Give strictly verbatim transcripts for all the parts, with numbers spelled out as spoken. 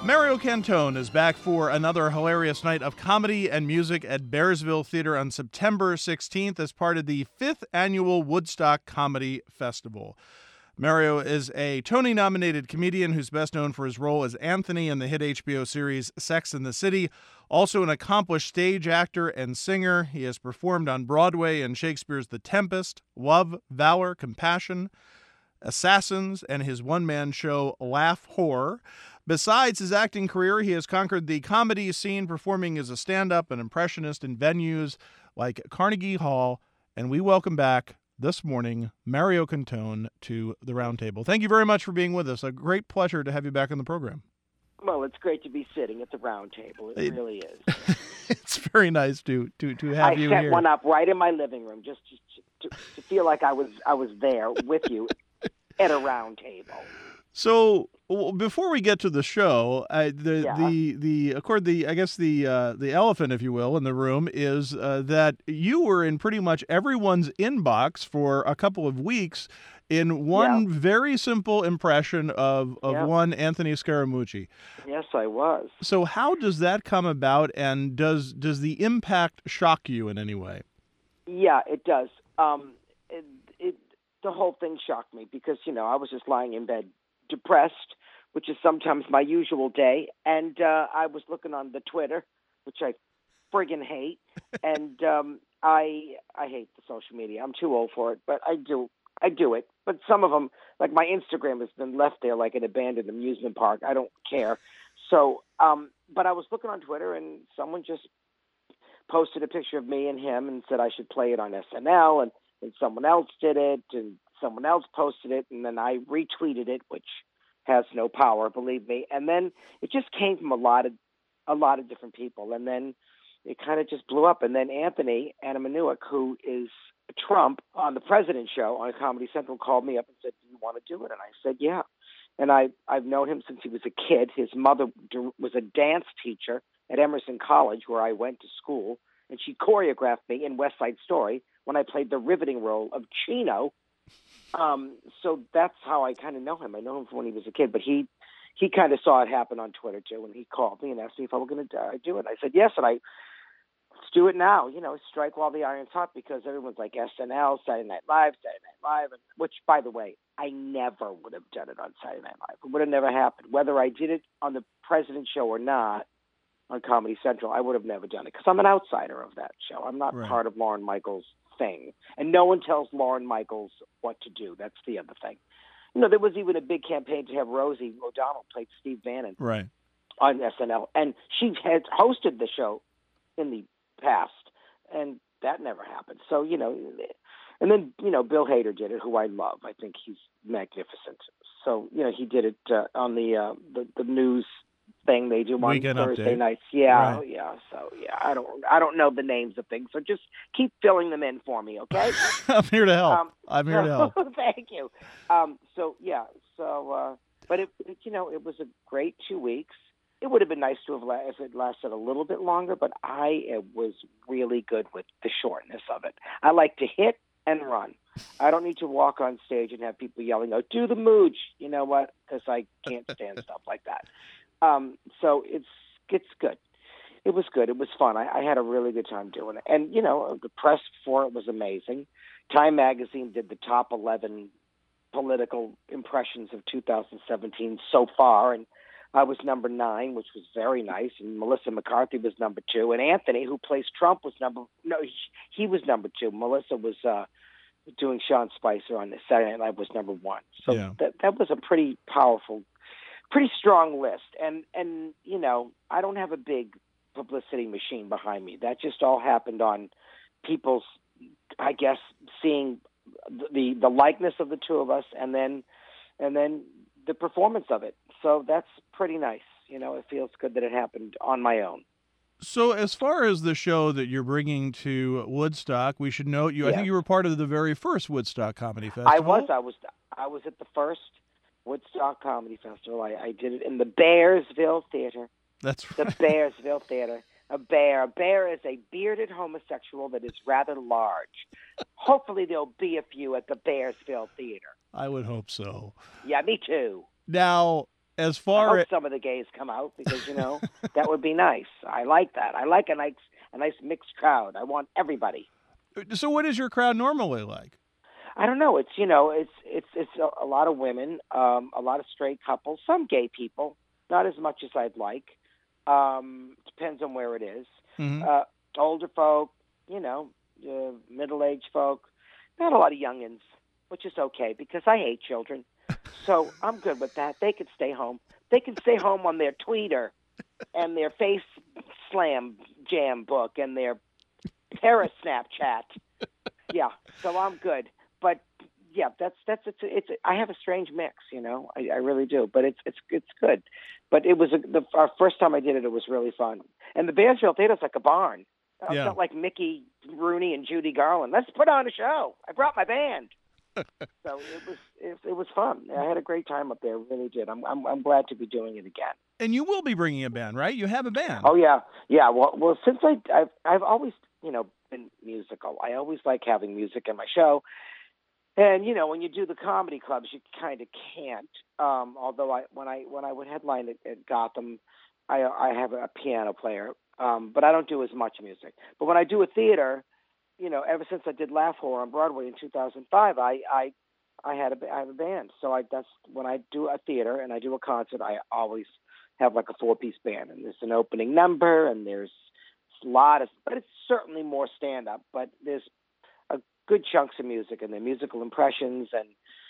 Mario Cantone is back for another hilarious night of comedy and music at Bearsville Theater on September sixteenth as part of the fifth annual Woodstock Comedy Festival. Mario is a Tony-nominated comedian who's best known for his role as Anthony in the hit H B O series Sex and the City. Also an accomplished stage actor and singer, he has performed on Broadway in Shakespeare's The Tempest, Love, Valor, Compassion, Assassins, and his one-man show Laugh Horror. Besides his acting career, he has conquered the comedy scene, performing as a stand-up and impressionist in venues like Carnegie Hall. And we welcome back this morning Mario Cantone to the Roundtable. Thank you very much for being with us. A great pleasure to have you back on the program. Well, it's great to be sitting at the Roundtable. It, it really is. It's very nice to to to have I you set here. one up right in my living room just to, to, to feel like I was I was there with you at a round table. So well, before we get to the show, I, the Yeah. the the accord the I guess the uh, the elephant, if you will, in the room is uh, that you were in pretty much everyone's inbox for a couple of weeks in one Yeah. very simple impression of of Yeah. one Anthony Scaramucci. Yes, I was. So how does that come about, and does does the impact shock you in any way? Yeah, it does. Um, it, it the whole thing shocked me because you know I was just lying in bed, depressed, which is sometimes my usual day, and uh, I was looking on the Twitter, which I friggin' hate, and um, I I hate the social media. I'm too old for it, but I do I do it. But some of them, like my Instagram, has been left there like an abandoned amusement park. I don't care. So, um, but I was looking on Twitter, and someone just posted a picture of me and him and said I should play it on S N L, and, and someone else did it, and someone else posted it, and then I retweeted it, which has no power, believe me. And then it just came from a lot of a lot of different people, and then it kind of just blew up. And then Anthony Anamanouak, who is Trump on the President Show on Comedy Central, called me up and said, "Do you want to do it?" And I said, "Yeah." And I I've known him since he was a kid. His mother was a dance teacher at Emerson College, where I went to school, and she choreographed me in West Side Story when I played the riveting role of Chino. Um, so that's how I kind of know him. I know him from when he was a kid, but he he kind of saw it happen on Twitter too, and he called me and asked me if I were going to uh, do it. I said yes, and I let's do it now. You know, strike while the iron's hot, because everyone's like S N L, Saturday Night Live, Saturday Night Live, and, which, by the way, I never would have done it on Saturday Night Live. It would have never happened. Whether I did it on the President Show or not on Comedy Central, I would have never done it because I'm an outsider of that show. I'm not Right. part of Lorne Michaels' thing. And no one tells Lorne Michaels what to do. That's the other thing. You know, there was even a big campaign to have Rosie O'Donnell play Steve Bannon Right. on S N L. And she had hosted the show in the past, and that never happened. So, you know, and then, you know, Bill Hader did it, who I love. I think he's magnificent. So, you know, he did it uh, on the, uh, the the news thing they do on Weekend Thursday Update. nights. Yeah, Right. yeah. So, yeah, I don't I don't know the names of things. So just keep filling them in for me, okay? I'm here to help. Um, I'm here to help. Thank you. Um, so, yeah, so, uh, but, it, it, you know, it was a great two weeks. It would have been nice to have la- if it lasted a little bit longer, but I uh, was really good with the shortness of it. I like to hit and run. I don't need to walk on stage and have people yelling, "Oh, do the mooch." You know what? Because I can't stand stuff like that. Um, so it's it's good. It was good. It was fun. I, I had a really good time doing it. And, you know, the press for it was amazing. Time Magazine did the top eleven political impressions of two thousand seventeen so far, and I was number nine, which was very nice, and Melissa McCarthy was number two, and Anthony, who plays Trump, was number no, he, he was number two. Melissa was uh, doing Sean Spicer on the Saturday Night Live, was number one. So Yeah. that that was a pretty powerful, pretty strong list. And and you know, I don't have a big publicity machine behind me. That just all happened on people's, I guess, seeing the the likeness of the two of us, and then and then the performance of it. So that's pretty nice. You know, it feels good that it happened on my own. So as far as the show that you're bringing to Woodstock, we should note you. I Yeah. think you were part of the very first Woodstock Comedy Festival. I was. I was. I was at the first Woodstock Comedy Festival. I, I did it in the Bearsville Theater. That's The right. Bearsville Theater. A bear. A bear is a bearded homosexual that is rather large. Hopefully there'll be a few at the Bearsville Theater. I would hope so. Yeah, me too. Now, As I far hope as some of the gays come out because you know that would be nice. I like that. I like a nice a nice mixed crowd. I want everybody. so, what is your crowd normally like? I don't know. It's you know it's it's it's a, a lot of women, um, a lot of straight couples, some gay people, not as much as I'd like. Um, depends on where it is. Hmm. Uh, older folk, you know, uh, middle-aged folk, not a lot of youngins, which is okay because I hate children. So I'm good with that. They can stay home. They can stay home on their tweeter and their face slam jam book and their para Snapchat. Yeah, so I'm good. But yeah, that's that's it's it's. I have a strange mix, you know. I, I really do, but it's it's it's good. But it was a, the our first time I did it. It was really fun. And the Bearsville Theater's like a barn. I Yeah. felt like Mickey Rooney and Judy Garland. Let's put on a show. I brought my band. So it was it, it was fun. I had a great time up there. Really did. I'm I'm I'm glad to be doing it again. And you will be bringing a band, right? You have a band. Oh yeah, yeah. Well, well, since I I've I've always you know been musical. I always like having music in my show. And you know, when you do the comedy clubs, you kind of can't. Um, although I when I when I would headline at, at Gotham, I I have a piano player, um, but I don't do as much music. But when I do a theater, you know, ever since I did Laugh Horror on Broadway in two thousand five, I I I had a I have a band. So I that's when I do a theater and I do a concert, I always have like a four piece band, and there's an opening number, and there's a lot of, but it's certainly more stand up, but there's a good chunks of music, and they're musical impressions and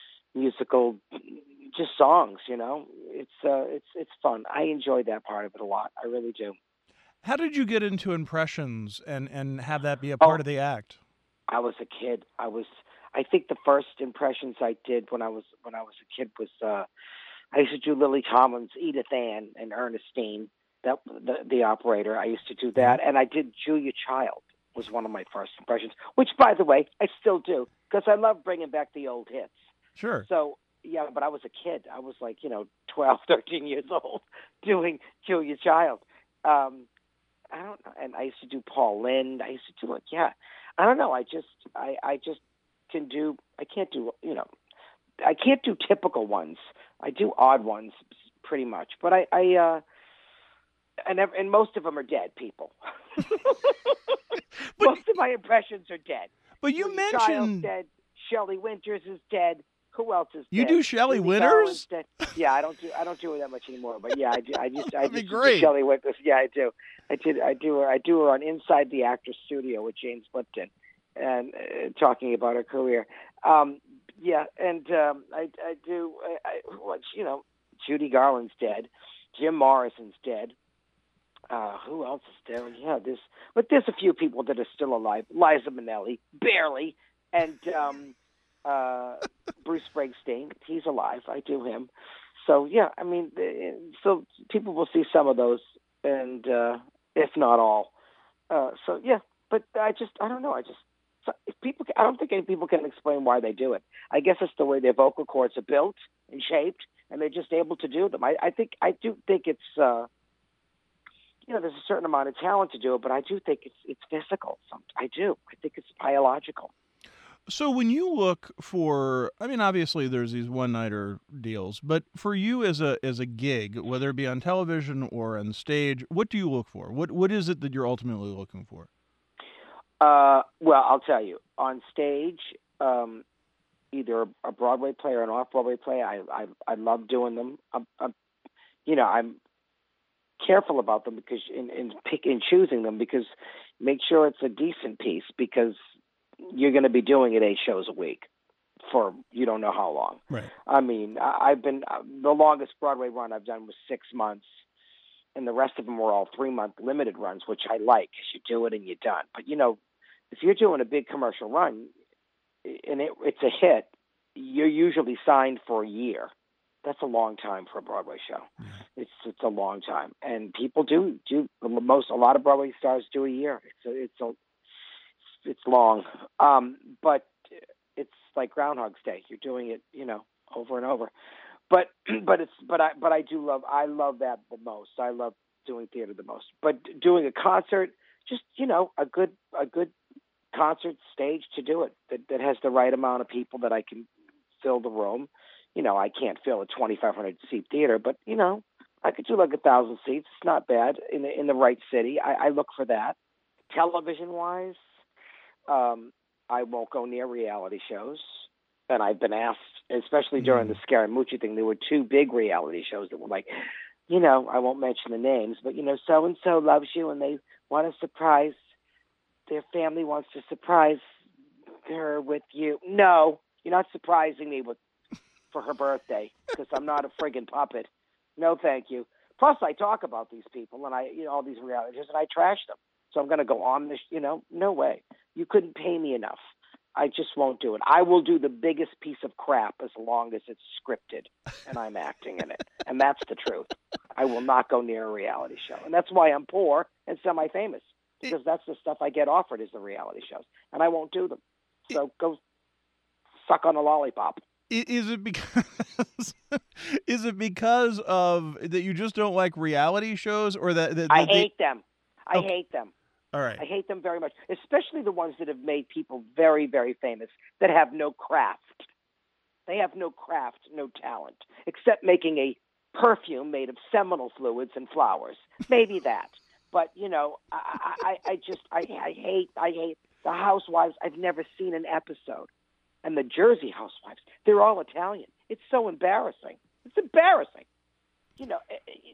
musical just songs. You know, it's uh, it's it's fun. I enjoy that part of it a lot. I really do. How did you get into impressions and and have that be a Oh, part of the act? I was a kid. I was. I think the first impressions I did when I was when I was a kid was uh, I used to do Lily Tomlin's Edith Ann and Ernestine, that the, the operator. I used to do Yeah. that, and I did Julia Child was one of my first impressions, which, by the way, I still do because I love bringing back the old hits. Sure. So, yeah, but I was a kid. I was like, you know, twelve, thirteen years old doing Julia Child. Um, I don't know. And I used to do Paul Lynde. I used to do like, yeah, I don't know. I just, I, I just can do, I can't do, you know, I can't do typical ones. I do odd ones pretty much. But I, I, uh, and, ev- and most of them are dead people. But Most of my impressions are dead. but you Julia Child's mentioned dead. Shelley Winters is dead. Who else is you dead? do Shelley Judy Garland's Winters? dead. Yeah, I don't do I don't do her that much anymore. But yeah, I do. I just I That'd be just do great. Shelley Winters. Yeah, I do. I did. I do her. I do her on Inside the Actors Studio with James Lipton, and uh, talking about her career. Um, yeah, and um, I I do. I, I well, you know, Judy Garland's dead. Jim Morrison's dead. Uh, who else is there? Yeah, there's, but there's a few people that are still alive. Liza Minnelli, barely, and um, uh, Bruce Springsteen. He's alive. I do him. So yeah, I mean, the- so people will see some of those, and uh, if not all. Uh, so yeah, but I just, I don't know. I just, so if people, I don't think any people can explain why they do it. I guess it's the way their vocal cords are built and shaped, and they're just able to do them. I, I think, I do think it's. Uh, You know, there's a certain amount of talent to do it, but I do think it's it's physical. Some- I do. I think it's biological. So when you look for, I mean, obviously there's these one-nighter deals, but for you as a as a gig, whether it be on television or on stage, what do you look for? What what is it that you're ultimately looking for? Uh, well, I'll tell you. On stage, um, either a Broadway play or an off-Broadway play, I I, I love doing them. I'm, I'm, you know, I'm careful about them because in, in pick in choosing them because make sure it's a decent piece because you're going to be doing it eight shows a week for you don't know how long. Right. I mean, I, I've been uh, the longest Broadway run I've done was six months, and the rest of them were all three month limited runs, which I like because you do it and you're done. But you know, if you're doing a big commercial run and it, it's a hit, you're usually signed for a year. That's a long time for a Broadway show. Yeah. It's it's a long time, and people do do most. A lot of Broadway stars do a year. It's a, it's a it's long, um, but it's like Groundhog's Day. You're doing it, you know, over and over. But but it's but I but I do love I love that the most. I love doing theater the most. But doing a concert, just you know, a good a good concert stage to do it that that has the right amount of people that I can fill the room. you know, I can't fill a twenty-five hundred seat theater, but, you know, I could do like a thousand seats. It's not bad in the, in the right city. I, I look for that. Television wise, um, I won't go near reality shows. And I've been asked, especially during the Scaramucci thing, there were two big reality shows that were like, you know, I won't mention the names, but, you know, so-and-so loves you and they want to surprise, their family wants to surprise her with you. No, you're not surprising me with for her birthday because I'm not a friggin' puppet. No, thank you. Plus, I talk about these people and I, you know, all these reality shows, and I trash them. So I'm going to go on this, you know, no way. You couldn't pay me enough. I just won't do it. I will do the biggest piece of crap as long as it's scripted and I'm acting in it. And that's the truth. I will not go near a reality show. And that's why I'm poor and semi-famous, because that's the stuff I get offered is the reality shows. And I won't do them. So go suck on a lollipop. Is it because is it because of that you just don't like reality shows, or that, that, that I they... hate them. I okay. hate them. All right. I hate them very much, especially the ones that have made people very, very famous that have no craft. They have no craft, no talent, except making a perfume made of seminal fluids and flowers. Maybe that. But, you know, I, I, I just, I, I hate, I hate the Housewives. I've never seen an episode. And the Jersey Housewives, they're all Italian. It's so embarrassing. It's embarrassing. You know,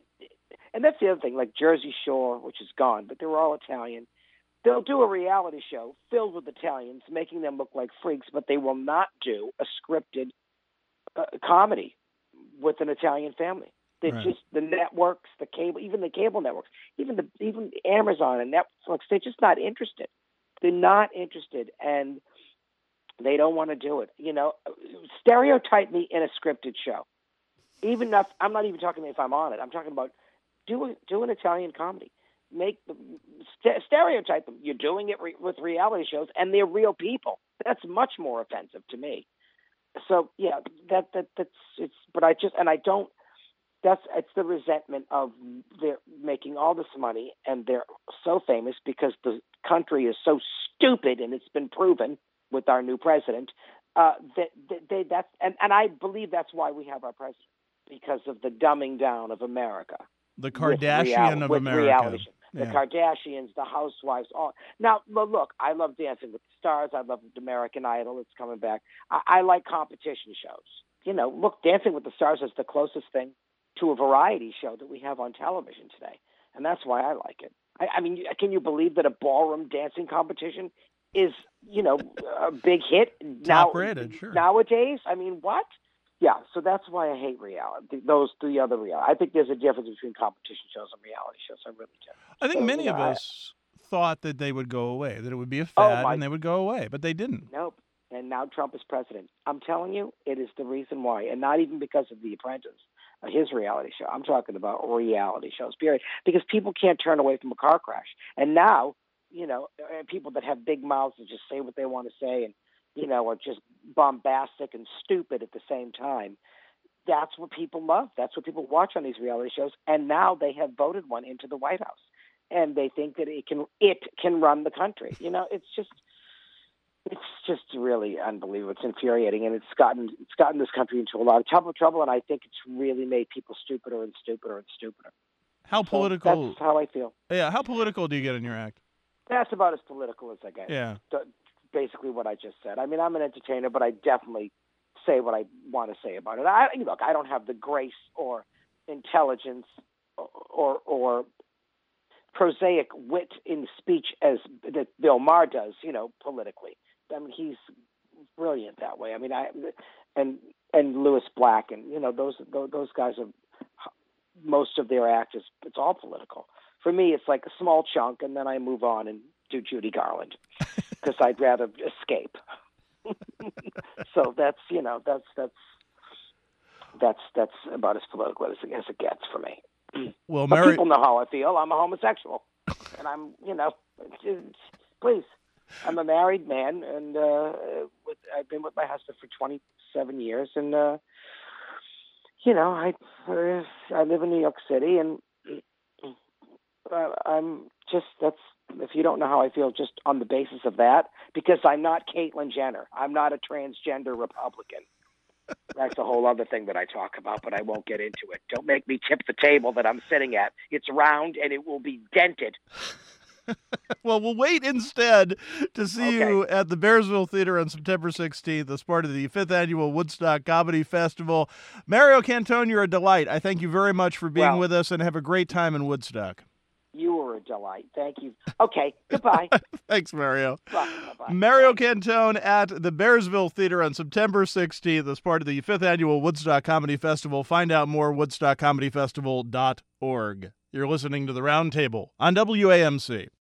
and that's the other thing, like Jersey Shore, which is gone, but they're all Italian. They'll do a reality show filled with Italians, making them look like freaks, but they will not do a scripted uh, comedy with an Italian family. They're right. just the networks, the cable, even the cable networks, even the even Amazon and Netflix. They're just not interested. They're not interested, and they don't want to do it. You know, stereotype me in a scripted show. Even if I'm not even talking if I'm on it. I'm talking about do do an Italian comedy. Make the st- stereotype them. You're doing it re- with reality shows, and they're real people. That's much more offensive to me. So yeah, that that that's it's. But I just and I don't. That's it's the resentment of they're making all this money and they're so famous because the country is so stupid, and it's been proven with our new president, uh, that, that they, that's, and, and I believe that's why we have our president, because of the dumbing down of America. The Kardashian real, of with America. Reality. The yeah. Kardashians, the Housewives, all. Now, look, I love Dancing with the Stars. I love American Idol. It's coming back. I, I like competition shows. You know, look, Dancing with the Stars is the closest thing to a variety show that we have on television today. And that's why I like it. I, I mean, can you believe that a ballroom dancing competition is, you know, a big hit now, top rated, sure. nowadays? I mean, what? Yeah, so that's why I hate reality. Those the other reality. I think there's a difference between competition shows and reality shows. I really do. I think so, many you know, of I, us thought that they would go away, that it would be a oh fad my, and they would go away, but they didn't. Nope. And now Trump is president. I'm telling you, it is the reason why, and not even because of The Apprentice, uh, his reality show. I'm talking about reality shows, period, because people can't turn away from a car crash. And now, you know, people that have big mouths and just say what they want to say and, you know, are just bombastic and stupid at the same time. That's what people love. That's what people watch on these reality shows. And now they have voted one into the White House, and they think that it can it can run the country. You know, it's just it's just really unbelievable. It's infuriating, and it's gotten it's gotten this country into a lot of trouble, trouble. And I think it's really made people stupider and stupider and stupider. How so political? That's how I feel. Yeah, how political do you get in your act? That's about as political as I get. Yeah. Basically what I just said. I mean, I'm an entertainer, but I definitely say what I want to say about it. I, look, I don't have the grace or intelligence or, or, or prosaic wit in speech as that Bill Maher does, you know, politically. I mean, he's brilliant that way. I mean, I and and Lewis Black and, you know, those those guys are, most of their act is, it's all political. For me, it's like a small chunk, and then I move on and do Judy Garland because I'd rather escape. So that's, you know, that's that's that's that's about as political as it, as it gets for me. Well, but Mary... people know how I feel. I'm a homosexual, and I'm, you know, please, I'm a married man, and uh, with, I've been with my husband for twenty-seven years, and uh, you know, I uh, I live in New York City, and uh, I'm just that's. If you don't know how I feel just on the basis of that, because I'm not Caitlyn Jenner. I'm not a transgender Republican. That's a whole other thing that I talk about, but I won't get into it. Don't make me tip the table that I'm sitting at. It's round and it will be dented. Well, we'll wait instead to see Okay. you at the Bearsville Theater on September sixteenth as part of the fifth Annual Woodstock Comedy Festival. Mario Cantone, you're a delight. I thank you very much for being Well, with us, and have a great time in Woodstock. You were a delight. Thank you. Okay, goodbye. Thanks, Mario. Bye. Bye-bye. Mario Cantone at the Bearsville Theater on September sixteenth as part of the fifth Annual Woodstock Comedy Festival. Find out more, woodstock comedy festival dot org. You're listening to The Round Table on W A M C.